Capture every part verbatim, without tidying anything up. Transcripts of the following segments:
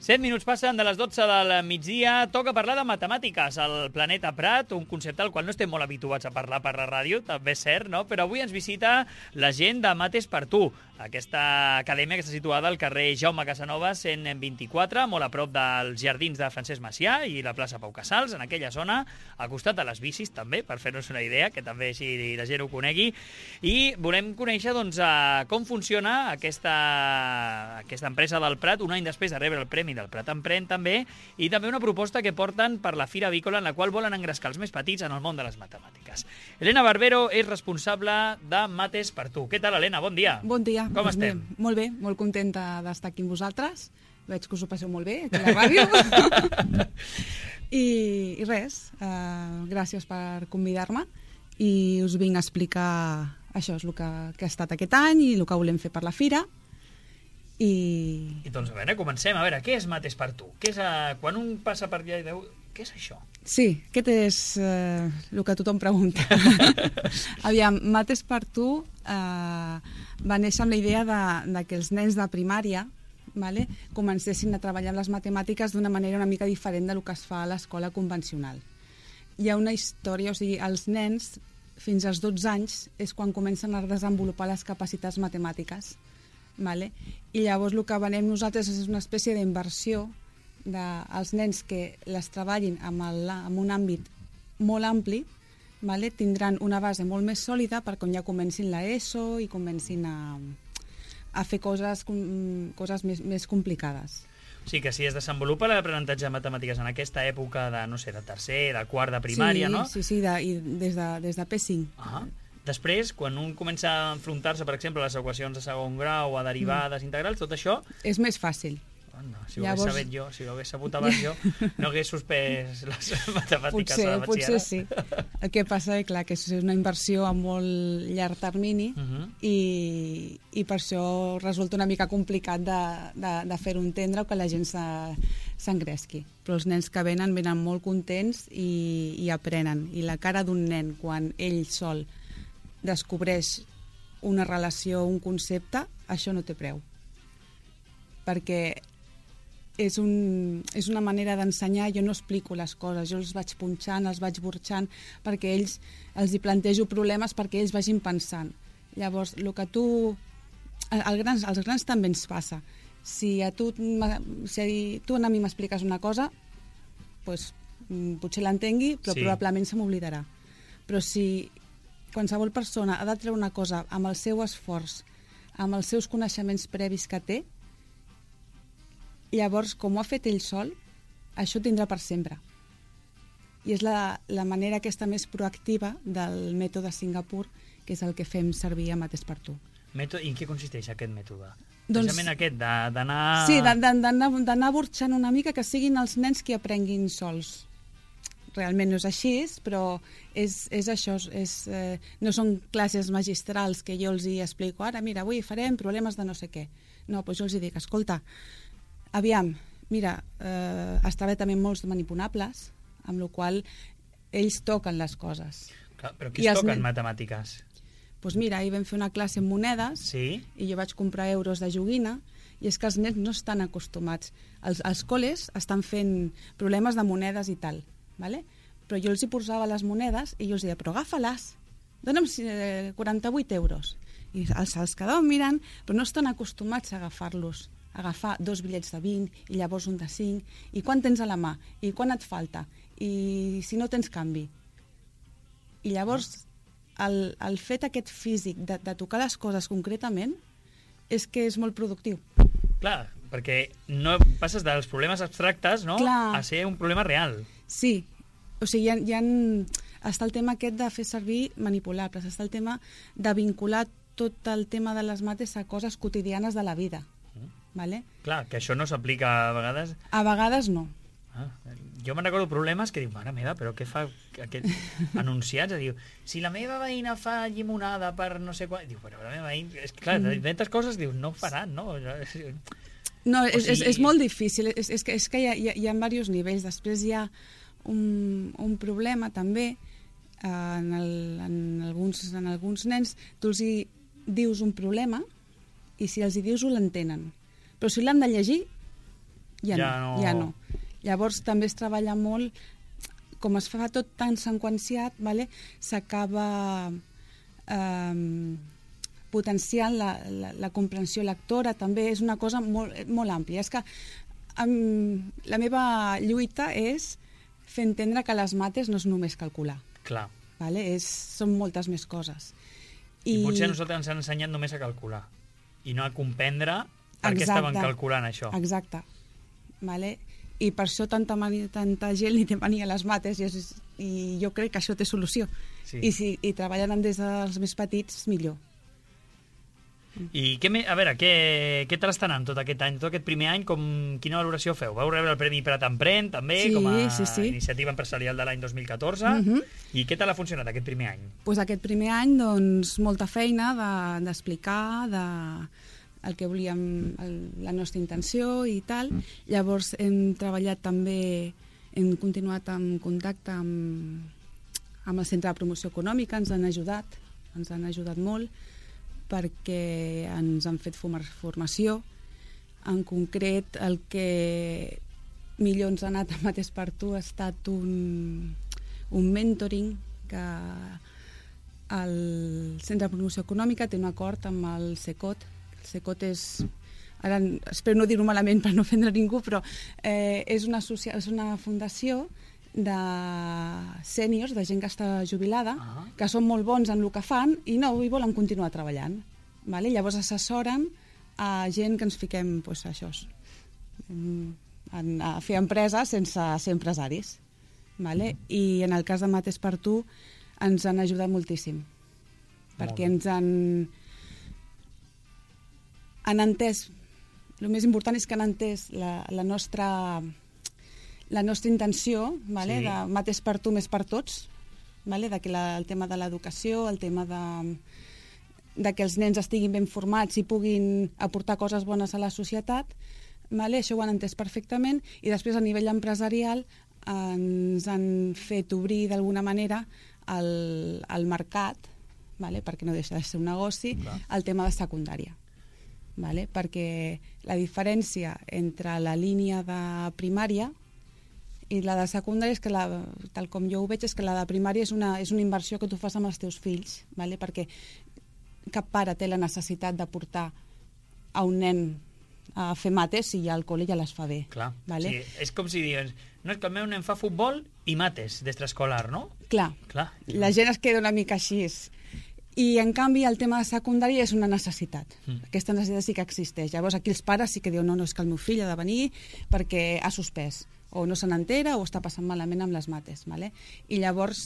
set minuts passen de les dotze del migdia. Toca parlar de matemàtiques al Planeta Prat, un concepte al qual no estem molt habituats a parlar per la ràdio, també és cert, no? Però avui ens visita la gent de Mates per tu, aquesta acadèmia que està situada al carrer Jaume Casanovas cent vint-i-quatre, molt a prop dels jardins de Francesc Macià i la plaça Pau Casals, en aquella zona, al costat de les bicis també, per fer-nos una idea, que també així la gent ho conegui. I volem conèixer doncs, com funciona aquesta, aquesta empresa del Prat, un any després de rebre el Premi del Prat Emprèn també, i també una proposta que porten per la Fira Avícola en la qual volen engrescar els més petits en el món de les matemàtiques. Elena Barbero és responsable de Mates per tu. Què tal, Elena? Bon dia. Bon dia. Com doncs estem? Bé, molt bé, molt contenta d'estar aquí amb vosaltres. Veig que us ho passeu molt bé, aquí a la ràdio. I, I res, uh, gràcies per convidar-me i us vinc a explicar això és el que, que ha estat aquest any i el que volem fer per la Fira. I... I doncs, a veure, comencem. A veure, què és Mates per tu? Què és, uh, quan un passa per allà i veu... Què és això? Sí, aquest és uh, el que tothom pregunta. Aviam, Mates per tu uh, va néixer amb la idea de, de que els nens de primària vale, comencessin a treballar amb les matemàtiques d'una manera una mica diferent del que es fa a l'escola convencional. Hi ha una història, o sigui, els nens fins als dotze anys és quan comencen a desenvolupar les capacitats matemàtiques. Vale? I llavors el que venem nosaltres és una espècie d'inversió dels nens que les treballin amb, el, amb un àmbit molt ampli, vale? Tindran una base molt més sòlida per quan ja comencin l'ESO i comencin a, a fer coses, coses més, més complicades. Sí, que si es desenvolupa l'aprenentatge de matemàtiques en aquesta època de, no sé, de tercer, de quart, de primària, sí, no? Sí, sí, de, i des de, des de P cinc. Ah. Després, quan un comença a enfrontar-se, per exemple, a les equacions de segon grau, a derivades, mm. integrals, tot això... És més fàcil. Oh, no. Si ho Llavors... hagués sabut jo, si ho hagués sabut abans jo, no hagués suspès les matemàtiques potser, a la potser batxillerat. Sí. El que passa és clar, que és una inversió a molt llarg termini uh -huh. i, i per això resulta una mica complicat de, de, de fer-ho entendre o que la gent s'engresqui. Però els nens que venen, venen molt contents i, i aprenen. I la cara d'un nen, quan ell sol descobreix una relació, un concepte, això no té preu. Perquè és, un, és una manera d'ensenyar, jo no explico les coses, jo els vaig punxant, els vaig burxant, perquè ells, els hi plantejo problemes perquè ells vagin pensant. Llavors, el que tu... Als grans, als grans també ens passa. Si a tu, si tu a mi m'expliques una cosa, doncs, potser l'entengui, però sí. Probablement se m'oblidarà. Però si qualsevol persona ha de treure una cosa amb el seu esforç, amb els seus coneixements previs que té, llavors, com ho ha fet ell sol, això ho tindrà per sempre. I és la, la manera aquesta més proactiva del mètode Singapur, que és el que fem servir a Mates per tu. Mètode, I en què consisteix aquest mètode? Doncs, Precisament aquest, d'anar... Sí, d'anar burxant una mica, que siguin els nens qui aprenguin sols. Realment no és així, però és, és això, és, eh, no són classes magistrals que jo els hi explico, ara mira, avui farem problemes de no sé què. No, doncs jo els hi dic, escolta, aviam, mira, eh, està bé també molts manipulables, amb la qual ells toquen les coses. Clar, però qui es toquen nen... matemàtiques? Doncs mira, ahir vam fer una classe amb monedes sí? i jo vaig comprar euros de joguina i és que els nens no estan acostumats. Els, els col·les estan fent problemes de monedes i tal, ¿vale? Però jo els hi posava les monedes i jo els deia, però agafa-les, dona'm quaranta-vuit euros. I els, els quedaven mirant, però no estan acostumats a agafar-los, a agafar dos bitllets de vint i llavors un de cinc, i quan tens a la mà, i quan et falta, i si no tens canvi. I llavors el, el fet aquest físic de, de tocar les coses concretament és que és molt productiu. Clar, perquè no passes dels problemes abstractes, no?, Clar. A ser un problema real. Sí, o sigui, hi ha, hi ha, està el tema aquest de fer servir manipulables, està el tema de vincular tot el tema de les mates a coses quotidianes de la vida. Mm. Vale? Clar, que això no s'aplica a vegades... A vegades no. Ah, jo me'n recordo problemes que diu, mare meva, però què fa aquest anunciats? Diu, si la meva veïna fa llimonada per no sé quan... Diu, però la meva veïna... És clar, mm. inventes coses, diu, no ho faran, no? No, és, sigui... és, és molt difícil, és, és que, és que hi, ha, hi, ha, hi ha diversos nivells. Després hi ha un, un problema també en, el, en, alguns, en alguns nens, tu els hi dius un problema i si els hi dius ho l'entenen. Però si l'han de llegir, Ja, ja, no, no. ja no. Llavors també es treballa molt, com es fa tot tan seqüenciat, vale? S'acaba eh, potenciant la, la, la comprensió lectora, també és una cosa molt, molt àmplia. És que um, la meva lluita és fer entendre que les mates no és només calcular. Clar. Vale? És, són moltes més coses. I, I potser a nosaltres ens han ensenyat només a calcular i no a comprendre per Exacte. Què estaven calculant això. Exacte. Vale? I per això tanta, mani, tanta gent li té mania a les mates i, és, i jo crec que això té solució. Sí. I si i treballen des dels més petits, millor. I què me, a veure, què, què tal està anant tot aquest any, tot aquest primer any? Com, quina valoració feu? Vau rebre el Premi Prat Emprèn, també, sí, com a sí, sí. iniciativa empresarial de l'any dos mil catorze. Uh-huh. I què tal ha funcionat aquest primer any? Pues aquest primer any, doncs, molta feina d'explicar de, de, el que volíem, el, la nostra intenció i tal. Mm. Llavors hem treballat també, hem continuat en contacte amb, amb el Centre de Promoció Econòmica, ens han ajudat, ens han ajudat molt, perquè ens han fet formació. En concret, el que millor ens ha anat a Mates per Tu ha estat un, un mentoring que el Centre de Promoció Econòmica té un acord amb el SECOT. El SECOT és, ara espero no dir-ho malament per no ofendre ningú, però eh, és, una és una fundació de sèniors, de gent que està jubilada, uh-huh. que són molt bons en el que fan i no, i volen continuar treballant. Vale? Llavors assessoren a gent que ens fiquem pues, això, en, a fer empreses sense ser empresaris. Vale? I en el cas de Mates per Tu ens han ajudat moltíssim, perquè ens han, han entès, el més important és que han entès la, la nostra... la nostra intenció, vale? Sí. De Mates per Tu més per tots, vale? De que la, el tema de l'educació, el tema de, de que els nens estiguin ben formats i puguin aportar coses bones a la societat, vale? Això ho han entès perfectament, i després a nivell empresarial ens han fet obrir d'alguna manera el, el mercat, vale? Perquè no deixa de ser un negoci, clar. El tema de secundària. Vale? Perquè la diferència entre la línia de primària i la de secundària, és que la, tal com jo ho veig, és que la de primària és una, és una inversió que tu fas amb els teus fills, vale? Perquè cap pare té la necessitat de portar a un nen a fer mates si ja al col·le ja les fa bé. Clar, vale? Sí, és com si digues, no, és que el meu nen fa futbol i mates d'extraescolar, no? Clar, Clar. La gent es queda una mica així. I en canvi el tema de secundària és una necessitat. Mm. Aquesta necessitat sí que existeix. Llavors aquí els pares sí que diuen, no, no, és que el meu fill ha de venir perquè ha suspès, o no se n'entera o està passant malament amb les mates. Vale? I llavors,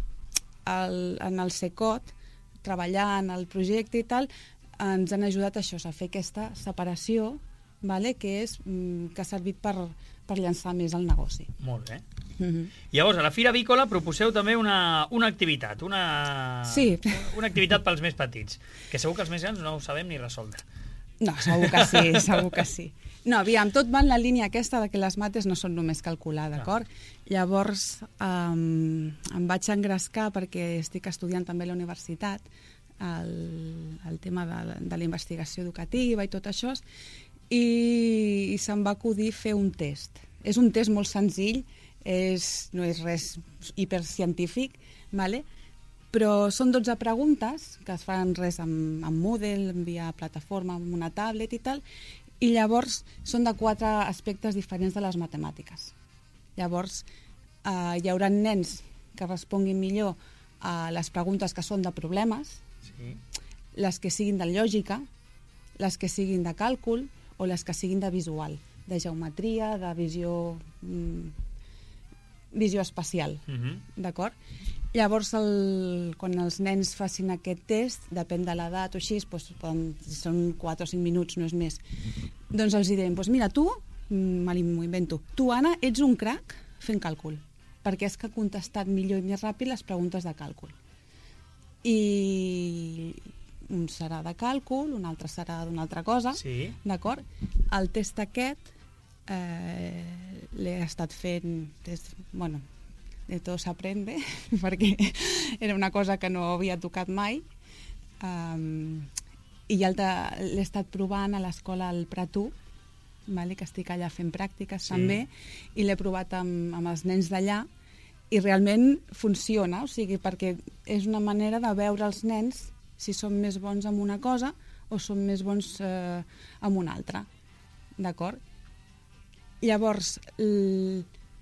el, en el SECOT, treballant el projecte i tal, ens han ajudat a això, a fer aquesta separació, vale? Que, és, que ha servit per, per llançar més el negoci. Molt bé. Mm-hmm. Llavors, a la Fira Avícola proposeu també una, una activitat, una, sí. una activitat pels més petits, que segur que els més grans no ho sabem ni resoldre. No, segur que sí, segur que sí. No, aviam, tot va en la línia aquesta de que les mates no són només calcular, d'acord? Llavors, um, em vaig engrescar perquè estic estudiant també a la universitat el, el tema de, de la investigació educativa i tot això, i, i se'm va acudir fer un test. És un test molt senzill, és, no és res hipercientífic, vale? Però són dotze preguntes que es fan res amb, amb Moodle, via plataforma, amb una tablet i tal, i llavors són de quatre aspectes diferents de les matemàtiques. Llavors eh, hi haurà nens que responguin millor a les preguntes que són de problemes, sí. Les que siguin de lògica, les que siguin de càlcul o les que siguin de visual, de geometria, de visió, mm, visió espacial, uh-huh. D'acord? Llavors, el, quan els nens facin aquest test, depèn de l'edat o així, doncs, poden, si són quatre o cinc minuts, no és més, doncs els direm, doncs mira, tu, m'ho invento, tu, Anna, ets un crac fent càlcul, perquè és que ha contestat millor i més ràpid les preguntes de càlcul. I un serà de càlcul, un altre serà d'una altra cosa, sí. D'acord? El test aquest eh, l'he estat fent, des, bueno, de tot s'aprende, perquè era una cosa que no havia tocat mai, um, i ja l'he estat provant a l'escola al Prat u, vale? Que estic allà fent pràctiques Sí. també, i l'he provat amb, amb els nens d'allà, i realment funciona, o sigui, perquè és una manera de veure els nens si són més bons amb una cosa o són més bons eh, amb una altra, d'acord? Llavors, l...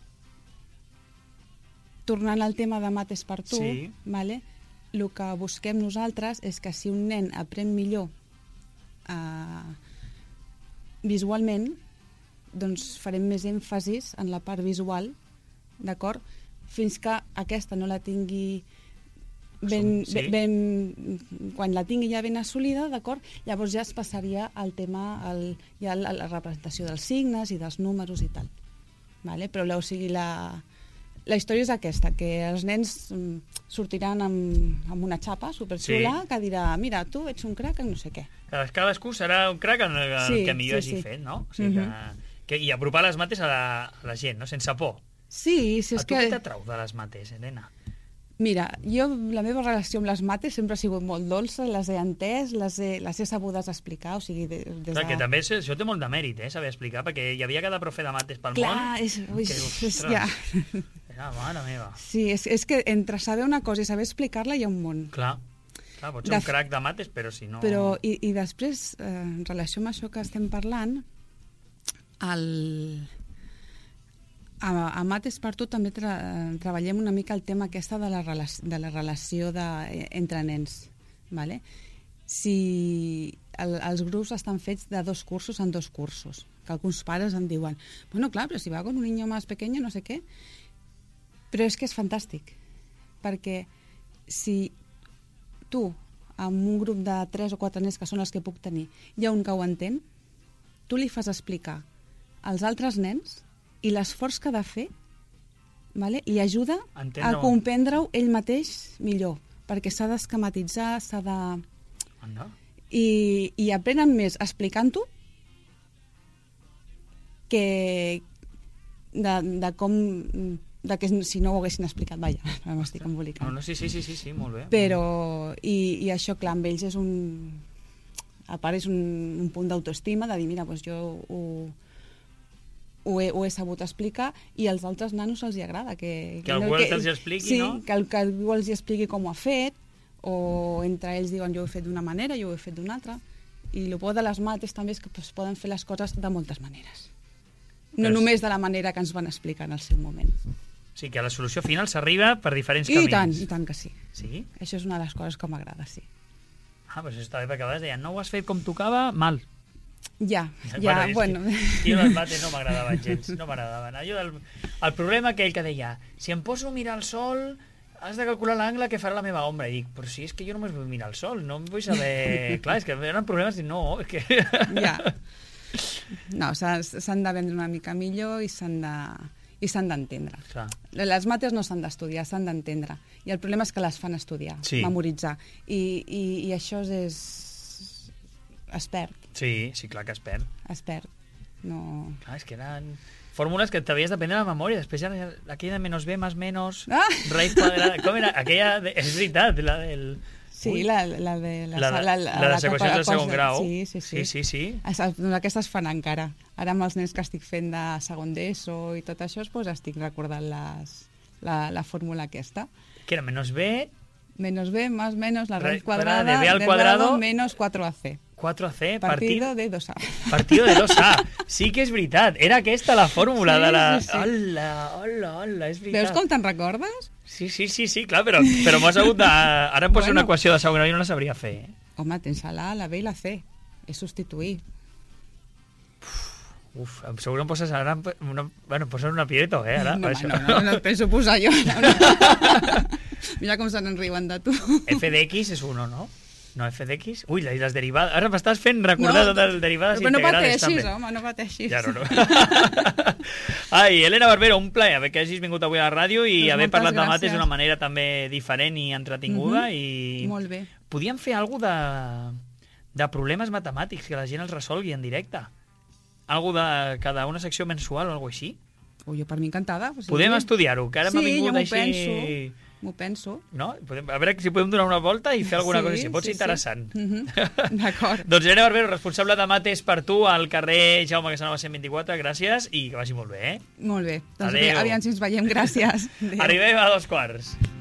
tornant al tema de mates per tu, Sí. vale? El que busquem nosaltres és que si un nen aprèn millor eh, visualment, doncs farem més èmfasis en la part visual, d'acord? Fins que aquesta no la tingui ben, Sí. ben, ben... Quan la tingui ja ben assolida, d'acord? Llavors ja es passaria al tema, al, ja la, la representació dels signes i dels números i tal. Vale? Però, o sigui, la... La història és aquesta, que els nens mm, sortiran amb, amb una xapa superxula Sí. que dirà, mira, tu ets un crac en no sé què. Cadascú serà un crac en el, Sí, el que millor sí, hagi sí. fet, no? O sigui Mhm. que, que, I apropar les mates a la, a la gent, no? Sense por. Sí, si A és tu que... què t'atrau de les mates, Helena? Mira, jo, la meva relació amb les mates sempre ha sigut molt dolça, les he entès, les he, les he sabudes explicar, o sigui, de, des Clar, de... que també és, això té molt de mèrit, eh, saber explicar, perquè hi havia cada profe de mates pel Clar, món... és... Ui, que dius, és ostres, ja... Era, mare meva. Sí, és, és que entre saber una cosa i saber explicar-la hi ha un món. Clar, clar pots ser De un crac de mates, però si no... Però, i, i després, eh, en relació amb això que estem parlant, el... a, a Mates per tu també tra treballem una mica el tema aquesta de la, rela de la relació de, eh, entre nens. Vale? Si el, els grups estan fets de dos cursos en dos cursos, que alguns pares em diuen, bueno, clar, però si va con un niño más pequeño, no sé què, però és que és fantàstic, perquè si tu, amb un grup de tres o quatre nens que són els que puc tenir, hi ha un que ho entén, tu li fas explicar als altres nens i l'esforç que ha de fer, vale, li ajuda Entendre-ho. a comprendre-ho ell mateix millor, perquè s'ha d'esquematitzar, s'ha de... Anda. I, i aprenen més explicant-ho que de, de com... de que si no ho haguessin explicat, vaja, m'estic embolicant. No, no, sí, sí, sí, sí, sí, molt bé. Però, i, i això, clar, amb ells és un... A part, és un, un punt d'autoestima, de dir, mira, doncs jo ho, ho, he, ho he sabut explicar, i als altres nanos els hi agrada. Que, Que algú els hi expliqui, sí, no? Sí, que, que algú els hi expliqui com ho ha fet, o entre ells diuen jo ho he fet d'una manera, jo ho he fet d'una altra. I el bo de les mates també és que es poden fer les coses de moltes maneres. No Però només de la manera que ens van explicar en el seu moment. O sigui, que a la solució final s'arriba per diferents I camins. tant, i tant que sí. Sí? Això és una de les coses que m'agrada, sí. Ah, doncs està bé, perquè a vegades deien, no ho has fet com tocava, mal. Ja, ja, és bueno... Que, jo les mates no m'agradaven gens, no m'agradaven. Jo del, el problema aquell que deia, si em poso a mirar el sol, has de calcular l'angle que farà la meva ombra. I dic, però si és que jo només vull mirar el sol, no em vull saber... Clar, és que eren problemes i no, és que... Ja. No, s'han de vendre una mica millor i s'han de... i s'han d'entendre. Clar. Les mates no s'han d'estudiar, s'han d'entendre. I el problema és que les fan estudiar, Sí. memoritzar. I, i, i això és... es perd, Sí, sí, clar que es perd. es perd. No... Clar, és que eren fórmules que t'havies d'aprendre a la memòria. Després ja aquella de menos B más menos, Ah! raíz quadrada... Com era? Aquella... De, és veritat, la del... Sí, Ui. la, la de... La, la, la, la de les equacions de segon grau. Sí, sí, sí. Sí, sí, sí. Doncs aquestes fan encara. Ara amb els nens que estic fent de segon d'ESO i tot això, doncs estic recordant les, la, la fórmula aquesta. Que era menos B, Menos B más menos la raíz Raíz cuadrada cuadrada de B al del cuadrado grado menos cuatro A C. cuatro a C, Partido partido, de dos A. partido de dos A. Sí que és veritat. Era aquesta la fórmula Sí, de la... sí, sí. Hola, hola, hola, és veritat. Veus com te'n recordes? Sí, sí, sí, sí, clar, però, però m'has hagut de... Ara em poso Bueno. una equació de segon grau i no la sabria fer. Eh? Home, tens la A, la B i la C. És substituir. Uf, segur que em poses ara... Una, bueno, em poses una pireto, eh? Ara, No, per home, això. no, no, no et penso posar jo. No, no. Mira com se n'enriuen de tu. F de X és uno, no? No, F de X? Ui, i les derivades... Ara m'estàs fent recordar No, totes les derivades Però no integrales, pateixis, també. home, no pateixis. Ja, no, no. Ai, Helena Barbero, un plaer que hagis vingut avui a la ràdio i Doncs haver moltes parlat de mates gràcies. d'una manera també diferent i entretinguda. Mhm. I Molt bé. podíem fer alguna de, de problemes matemàtics que la gent els resolgui en directe. Algo de cada una secció mensual o alguna així. Oh, jo per mi encantada. O sigui, Podem estudiar-ho, que ara Sí, m'ha vingut jo m'ho així... m'ho penso. No? Podem, a veure si podem donar una volta i fer alguna Sí, cosa així. Pot ser sí, sí. interessant. Mhm. D'acord. Doncs Irene Barbero, responsable de Mates per tu al carrer Jaume Casanova cent vint-i-quatre. Gràcies i que vagi molt bé, eh? Molt bé. Doncs Adéu. bé, aviam si ens veiem. Gràcies. Adéu. Arribem a dos quarts.